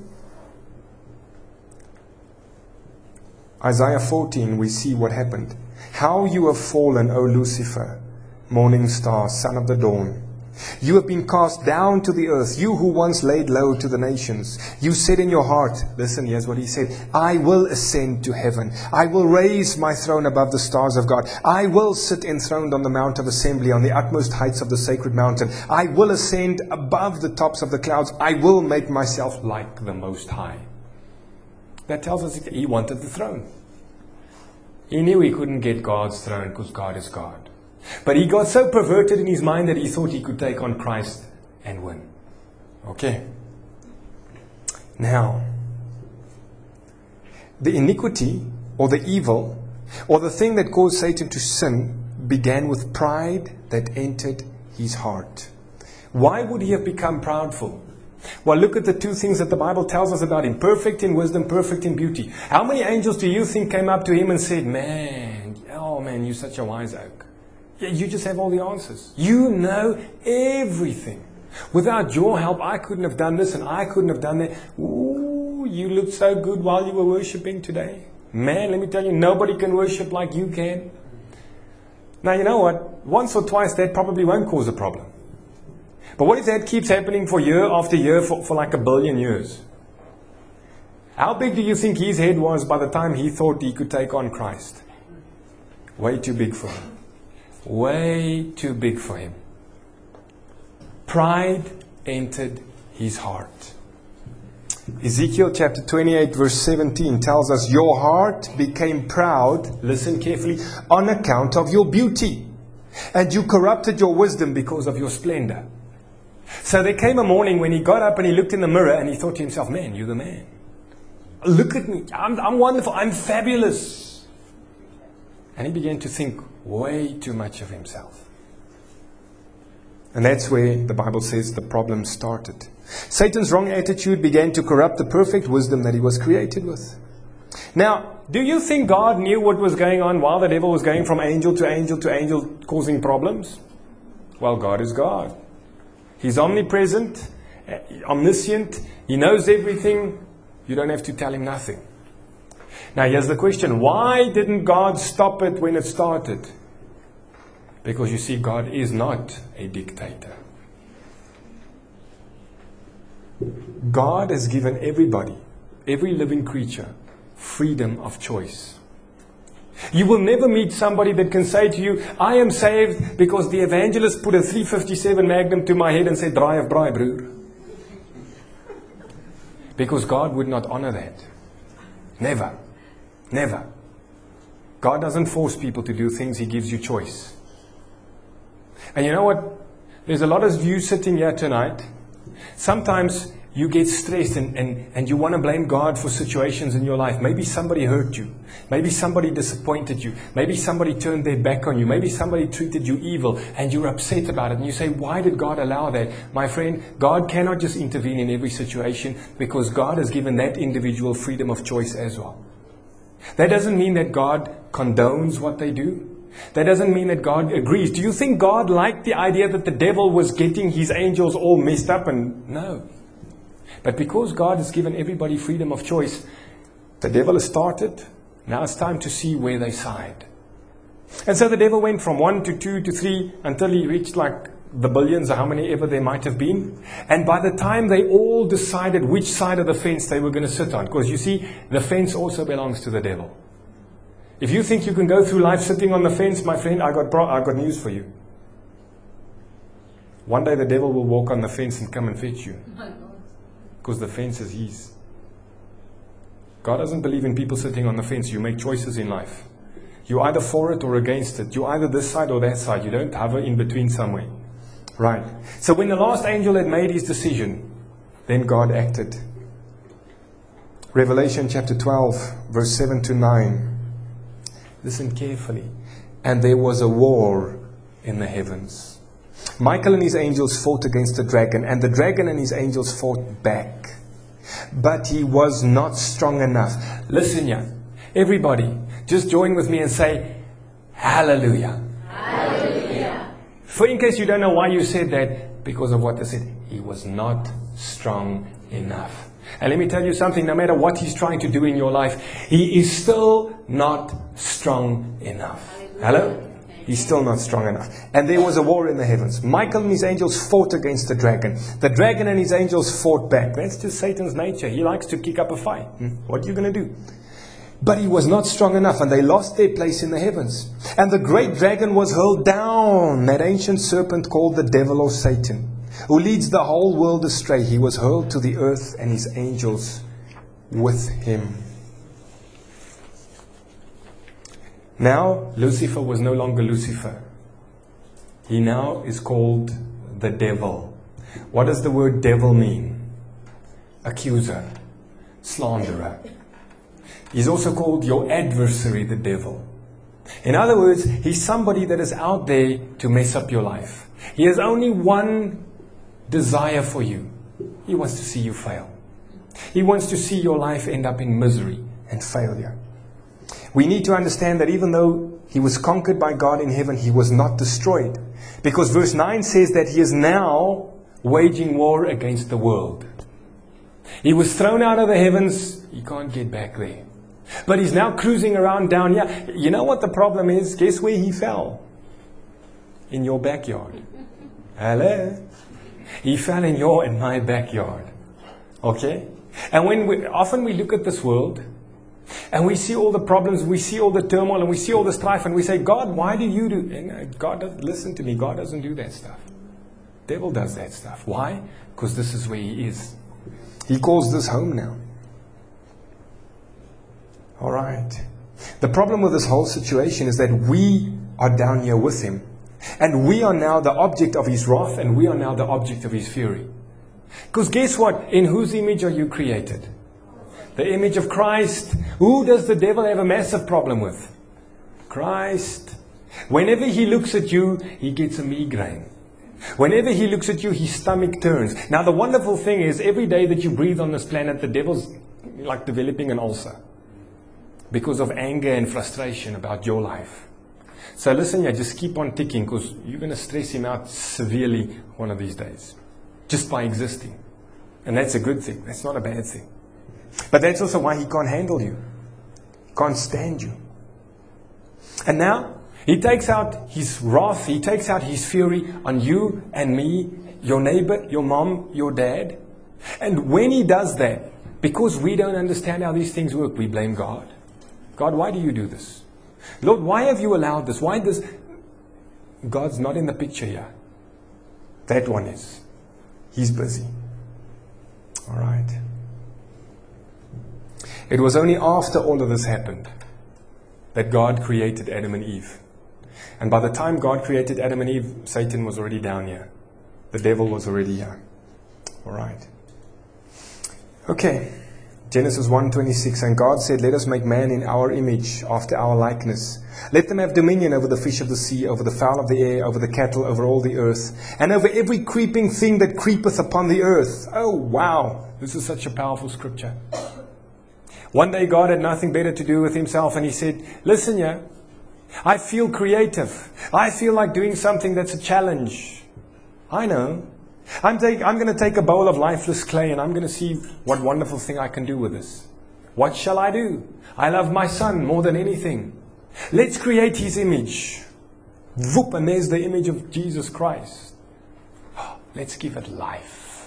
Isaiah fourteen, we see what happened. How you have fallen, O Lucifer, morning star, son of the dawn. You have been cast down to the earth, you who once laid low to the nations. You said in your heart, listen, here's what he said, I will ascend to heaven. I will raise my throne above the stars of God. I will sit enthroned on the mount of assembly, on the utmost heights of the sacred mountain. I will ascend above the tops of the clouds. I will make myself like the Most High. That tells us he wanted the throne. He knew he couldn't get God's throne because God is God. But he got so perverted in his mind that he thought he could take on Christ and win. Okay. Now, the iniquity or the evil or the thing that caused Satan to sin began with pride that entered his heart. Why would he have become proudful? Well, look at the two things that the Bible tells us about him. Perfect in wisdom, perfect in beauty. How many angels do you think came up to him and said, man, oh man, you're such a wise oak. You just have all the answers. You know everything. Without your help, I couldn't have done this and I couldn't have done that. Ooh, you looked so good while you were worshiping today. Man, let me tell you, nobody can worship like you can. Now, you know what? Once or twice, that probably won't cause a problem. But what if that keeps happening for year after year for, for like a billion years? How big do you think his head was by the time he thought he could take on Christ? Way too big for him. Way too big for him. Pride entered his heart. Ezekiel chapter twenty-eight verse seventeen tells us, your heart became proud, listen carefully, on account of your beauty. And you corrupted your wisdom because of your splendor. So there came a morning when he got up and he looked in the mirror and he thought to himself, man, you're the man. Look at me. I'm, I'm wonderful. I'm fabulous. And he began to think way too much of himself. And that's where the Bible says the problem started. Satan's wrong attitude began to corrupt the perfect wisdom that he was created with. Now, do you think God knew what was going on while the devil was going from angel to angel to angel causing problems? Well, God is God. He's omnipresent, omniscient. He knows everything. You don't have to tell him nothing. Now, here's the question. Why didn't God stop it when it started? Because you see, God is not a dictator. God has given everybody, every living creature, freedom of choice. You will never meet somebody that can say to you, I am saved because the evangelist put a three fifty-seven Magnum to my head and said, draai of braai, broer. Because God would not honor that. Never. Never. God doesn't force people to do things. He gives you choice. And you know what? There's a lot of you sitting here tonight. Sometimes you get stressed and, and, and you want to blame God for situations in your life. Maybe somebody hurt you. Maybe somebody disappointed you. Maybe somebody turned their back on you. Maybe somebody treated you evil and you're upset about it. And you say, why did God allow that? My friend, God cannot just intervene in every situation because God has given that individual freedom of choice as well. That doesn't mean that God condones what they do. That doesn't mean that God agrees. Do you think God liked the idea that the devil was getting his angels all messed up? And no. But because God has given everybody freedom of choice, the devil has started. Now it's time to see where they side. And so the devil went from one to two to three until he reached like the billions or how many ever there might have been. And by the time they all decided which side of the fence they were going to sit on, because you see, the fence also belongs to the devil. If you think you can go through life sitting on the fence, my friend, I got pro- I got news for you. One day the devil will walk on the fence and come and fetch you. Because the fence is his. God doesn't believe in people sitting on the fence. You make choices in life. You're either for it or against it. You're either this side or that side. You don't hover in between somewhere. Right. So when the last angel had made his decision, then God acted. Revelation chapter twelve, verse seven to nine. Listen carefully. And there was a war in the heavens. Michael and his angels fought against the dragon, and the dragon and his angels fought back. But he was not strong enough. Listen here. Everybody, just join with me and say, Hallelujah. Hallelujah. For in case you don't know why you said that, because of what they said. He was not strong enough. And let me tell you something, no matter what he's trying to do in your life, he is still not strong enough. Hello? He's still not strong enough. And there was a war in the heavens. Michael and his angels fought against the dragon. The dragon and his angels fought back. That's just Satan's nature. He likes to kick up a fight. Hmm? What are you going to do? But he was not strong enough, and they lost their place in the heavens. And the great dragon was hurled down, that ancient serpent called the devil or Satan, who leads the whole world astray. He was hurled to the earth, and his angels with him. Now, Lucifer was no longer Lucifer. He now is called the devil. What does the word devil mean? Accuser, slanderer. He's also called your adversary, the devil. In other words, he's somebody that is out there to mess up your life. He has only one desire for you. He wants to see you fail. He wants to see your life end up in misery and failure. We need to understand that even though he was conquered by God in heaven, he was not destroyed. Because verse nine says that he is now waging war against the world. He was thrown out of the heavens. He can't get back there. But he's now cruising around down here. You know what the problem is? Guess where he fell? In your backyard. Hello? He fell in your and my backyard. Okay? And when we, often we look at this world, and we see all the problems, we see all the turmoil, and we see all the strife, and we say, God, why do you do... And God doesn't listen to me. God doesn't do that stuff. The devil does that stuff. Why? Because this is where he is. He calls this home now. All right. The problem with this whole situation is that we are down here with him. And we are now the object of his wrath, and we are now the object of his fury. Because guess what? In whose image are you created? The image of Christ. Who does the devil have a massive problem with? Christ. Whenever he looks at you, he gets a migraine. Whenever he looks at you, his stomach turns. Now the wonderful thing is, every day that you breathe on this planet, the devil's like developing an ulcer. Because of anger and frustration about your life. So listen, yeah, just keep on ticking, because you're going to stress him out severely one of these days. Just by existing. And that's a good thing. That's not a bad thing. But that's also why he can't handle you. Can't stand you. And now, he takes out his wrath, he takes out his fury on you and me, your neighbor, your mom, your dad. And when he does that, because we don't understand how these things work, we blame God. God, why do you do this? Lord, why have you allowed this? Why does... God's not in the picture here. That one is. He's busy. All right. It was only after all of this happened that God created Adam and Eve. And by the time God created Adam and Eve, Satan was already down here. The devil was already here. All right. Okay. Genesis one twenty-six, and God said, let us make man in our image, after our likeness. Let them have dominion over the fish of the sea, over the fowl of the air, over the cattle, over all the earth, and over every creeping thing that creepeth upon the earth. Oh, wow. This is such a powerful scripture. One day God had nothing better to do with himself, and he said, listen, yeah, I feel creative. I feel like doing something that's a challenge. I know. I'm, take, I'm going to take a bowl of lifeless clay, and I'm going to see what wonderful thing I can do with this. What shall I do? I love my son more than anything. Let's create his image. Whoop, and there's the image of Jesus Christ. Let's give it life.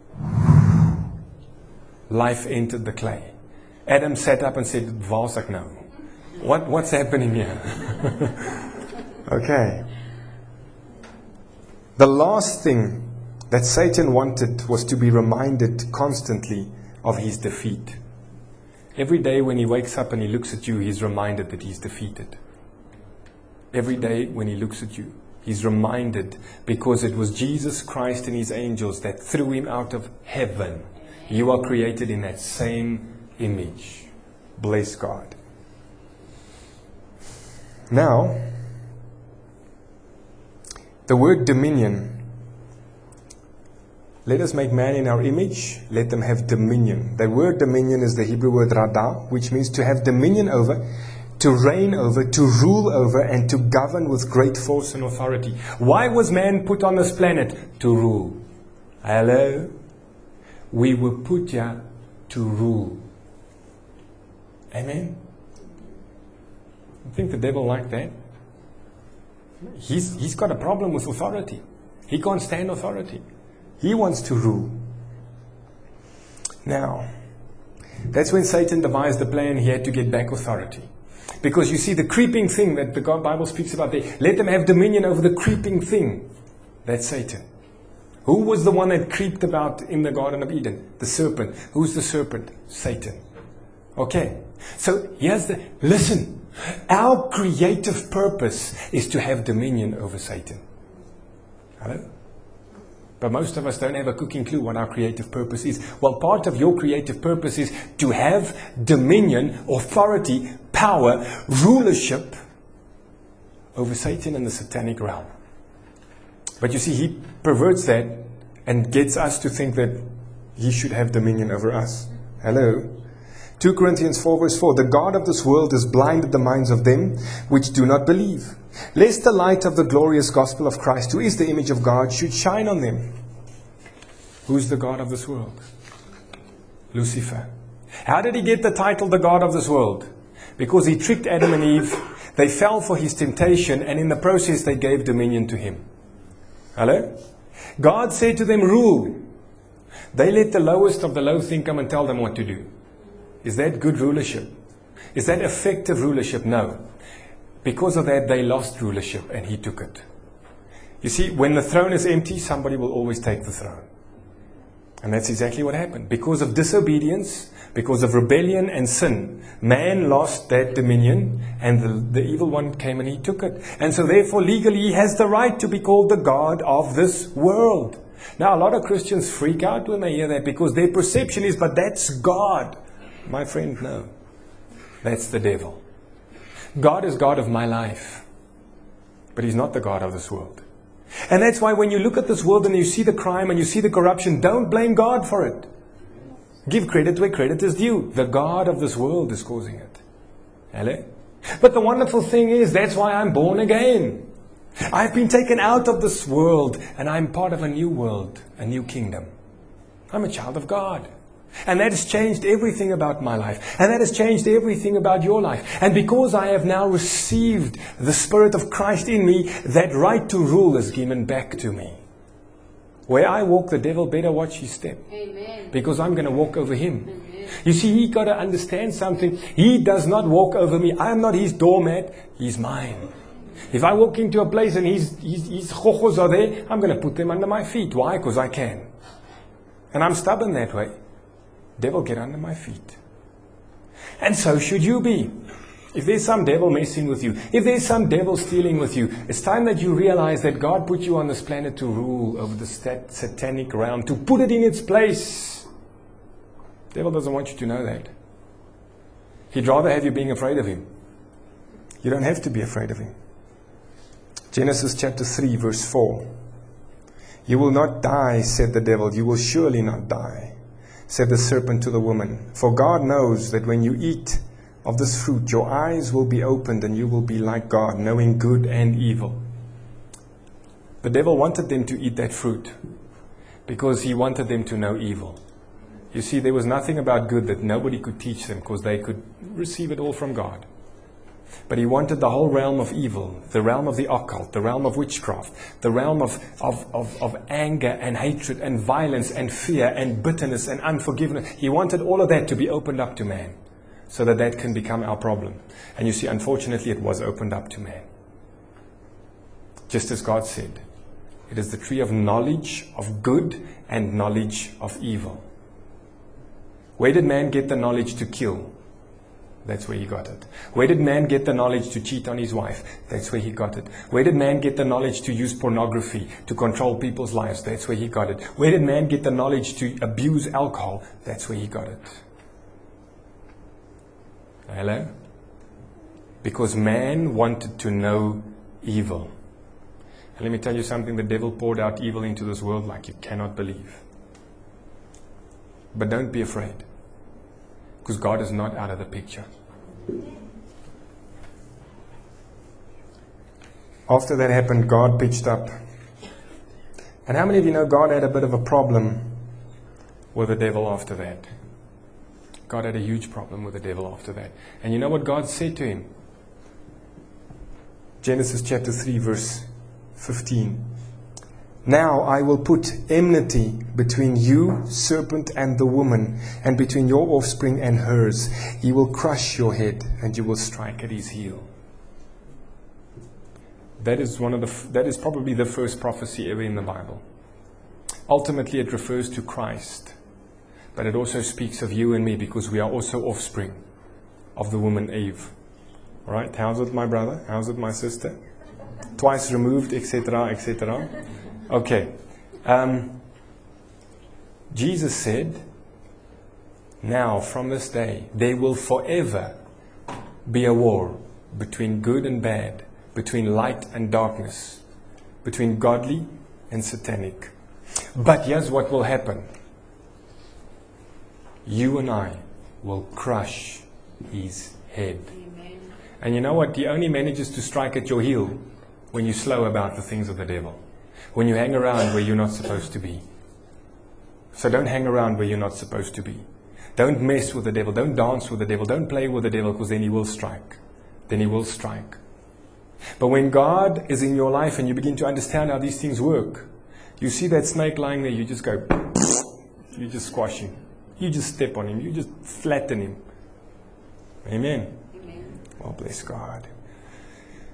Life entered the clay. Adam sat up and said, "Waar's ek nou? What, what's happening here?" Okay. The last thing that Satan wanted was to be reminded constantly of his defeat. Every day when he wakes up and he looks at you, he's reminded that he's defeated. Every day when he looks at you, he's reminded, because it was Jesus Christ and his angels that threw him out of heaven. You are created in that same image. Bless God. Now, the word dominion. Let us make man in our image. Let them have dominion. The word dominion is the Hebrew word radah, which means to have dominion over, to reign over, to rule over, and to govern with great force and authority. Why was man put on this planet? To rule. Hello? We were put here to rule. Amen? You think the devil liked that? He's, he's got a problem with authority. He can't stand authority. He wants to rule. Now, that's when Satan devised the plan. He had to get back authority. Because you see, the creeping thing that the God Bible speaks about there, let them have dominion over the creeping thing. That's Satan. Who was the one that creeped about in the Garden of Eden? The serpent. Who's the serpent? Satan. Okay. So here's the, listen, our creative purpose is to have dominion over Satan. Hello? But most of us don't have a cooking clue what our creative purpose is. Well, part of your creative purpose is to have dominion, authority, power, rulership over Satan and the satanic realm. But you see, he perverts that and gets us to think that he should have dominion over us. Hello? Second Corinthians four verse four, the God of this world has blinded the minds of them which do not believe, lest the light of the glorious gospel of Christ, who is the image of God, should shine on them. Who's the God of this world? Lucifer. How did he get the title, the God of this world? Because he tricked Adam and Eve. They fell for his temptation, and in the process they gave dominion to him. Hello? God said to them, rule. They let the lowest of the low thing come and tell them what to do. Is that good rulership? Is that effective rulership? No. Because of that, they lost rulership, and he took it. You see, when the throne is empty, somebody will always take the throne. And that's exactly what happened. Because of disobedience, because of rebellion and sin, man lost that dominion, and the, the evil one came and he took it. And so therefore, legally, he has the right to be called the God of this world. Now, a lot of Christians freak out when they hear that, because their perception is, but that's God. My friend, no. That's the devil. God is God of my life, but he's not the God of this world. And that's why when you look at this world and you see the crime and you see the corruption, don't blame God for it. Give credit where credit is due. The God of this world is causing it. Hello? But the wonderful thing is, that's why I'm born again. I've been taken out of this world and I'm part of a new world, a new kingdom. I'm a child of God. And that has changed everything about my life. And that has changed everything about your life. And because I have now received the Spirit of Christ in me, that right to rule is given back to me. Where I walk, the devil better watch his step. Amen. Because I'm going to walk over him. Amen. You see, he got to understand something. He does not walk over me. I am not his doormat. He's mine. If I walk into a place and his, his, his chochos are there, I'm going to put them under my feet. Why? Because I can. And I'm stubborn that way. Devil, get under my feet. And so should you be. If there's some devil messing with you, if there's some devil stealing with you, it's time that you realize that God put you on this planet to rule over the stat- satanic realm, to put it in its place. Devil doesn't want you to know that. He'd rather have you being afraid of him. You don't have to be afraid of him. Genesis chapter three verse four. You will not die, said the devil. You will surely not die, said the serpent to the woman. For God knows that when you eat of this fruit, your eyes will be opened and you will be like God, knowing good and evil. The devil wanted them to eat that fruit because he wanted them to know evil. You see, there was nothing about good that nobody could teach them because they could receive it all from God. But he wanted the whole realm of evil, the realm of the occult, the realm of witchcraft, the realm of, of, of, of anger and hatred and violence and fear and bitterness and unforgiveness. He wanted all of that to be opened up to man so that that can become our problem. And you see, unfortunately, it was opened up to man. Just as God said, it is the tree of knowledge of good and knowledge of evil. Where did man get the knowledge to kill? That's where he got it. Where did man get the knowledge to cheat on his wife? That's where he got it. Where did man get the knowledge to use pornography, to control people's lives? That's where he got it. Where did man get the knowledge to abuse alcohol? That's where he got it. Hello? Because man wanted to know evil. And let me tell you something, the devil poured out evil into this world like you cannot believe. But don't be afraid, because God is not out of the picture. After that happened, God pitched up. And how many of you know God had a bit of a problem with the devil after that? God had a huge problem with the devil after that. And you know what God said to him? Genesis chapter three, verse fifteen. Now I will put enmity between you, serpent, and the woman, and between your offspring and hers. He will crush your head, and you will strike at his heel. That is one of the. That is probably the first prophecy ever in the Bible. Ultimately, it refers to Christ, but it also speaks of you and me, because we are also offspring of the woman Eve. All right? How's it, my brother? How's it, my sister? Twice removed, et cetera, et cetera. Okay. Um, Jesus said, now from this day, there will forever be a war between good and bad, between light and darkness, between godly and satanic. But here's what will happen. You and I will crush his head. Amen. And you know what? He only manages to strike at your heel when you're slow about the things of the devil. When you hang around where you're not supposed to be. So don't hang around where you're not supposed to be. Don't mess with the devil. Don't dance with the devil. Don't play with the devil, because then he will strike. Then he will strike. But when God is in your life and you begin to understand how these things work, you see that snake lying there, you just go, you just squash him. You just step on him. You just flatten him. Amen. Amen. Well, bless God.